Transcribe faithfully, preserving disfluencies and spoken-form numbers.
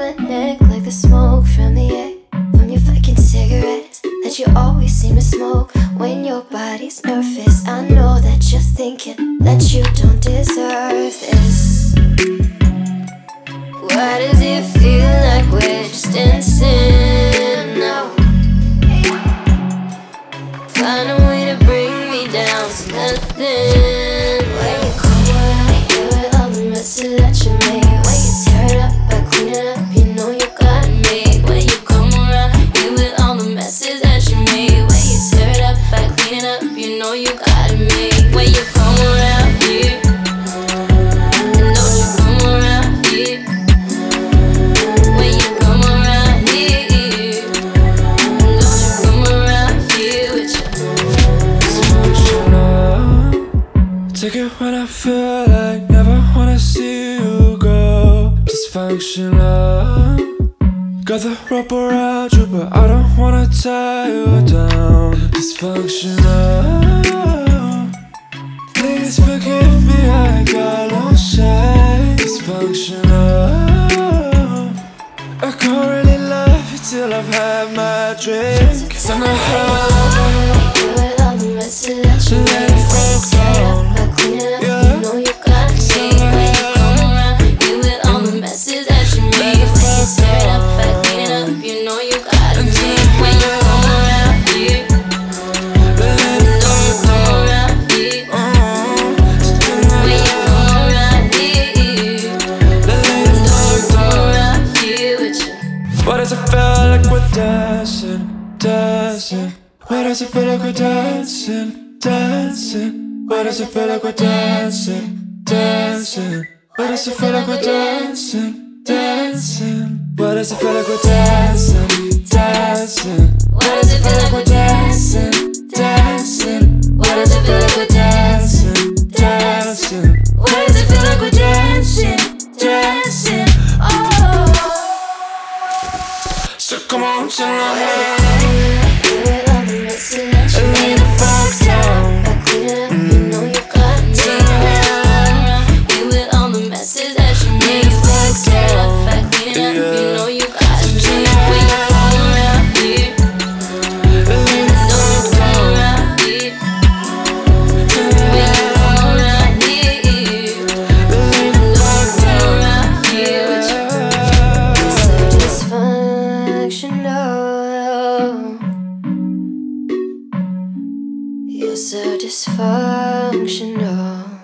my neck like the smoke from the air from your fucking cigarettes that you always seem to smoke when your body's nervous. I know that you're thinking that you don't deserve this. Why does it feel like we're just dancing now? Find a way to bring me down to nothing. When you come around here with all the messes that you made, when you tear it up, I clean it up, you know you got me. When you come around here with all the messes that you made, when you tear it up, I clean it up, you know you got me. When you come around here, and don't you come around here. When you come around here, and don't you come around here with your take it when I feel like never wanna see you go. Dysfunctional. Got the rope around you, but I don't wanna tie you down. Dysfunctional. Please forgive me, I got no shame. Dysfunctional. I can't really love you till I've had my drink. Cause I'm not home. you with all the messes that you Let made. it fall down. I clean it up, you know you got me. When you come around, you with all the messes that you made. When you tear it up, I clean it up, you know you got me. When you come around here, and don't you come around here. When you come around here, and don't you come around here with you. Why does it feel like we're dancing, dancing? Why does it feel like we're dancing, dancing? Why does it feel like we're dancing, dancing? Why does it feel like we're dancing, dancing? Why does it feel like we're dancing, dancing? Why does it feel like we're dancing, dancing? Why does it feel like we're dancing, dancing? Why does it feel like we're dancing, dancing? Oh. So come on tonight. You with all the messes that you made. Fuck down. I clean it up, you know you got me. You with all the messes that you made. Fuck down. I clean it up, you know you got me. When you come around here, and don't you come around here. When you come around here, and don't you come around here with you. So dysfunctional. You're so dysfunctional.